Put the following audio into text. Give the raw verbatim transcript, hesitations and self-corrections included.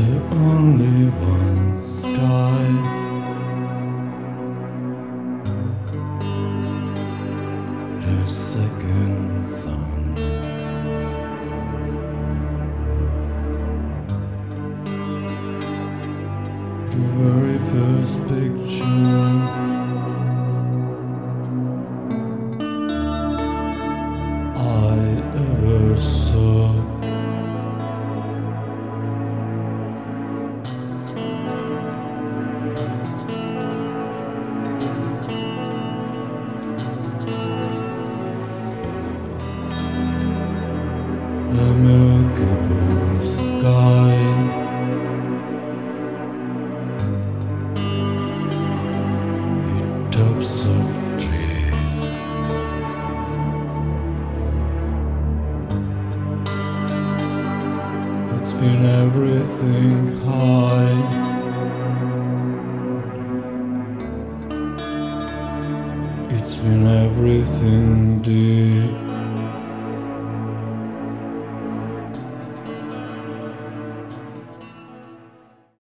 the only one sky. The second sun. The very first picture I ever saw. The milky blue sky, the tops of trees, it's been everything high, it's been everything deep.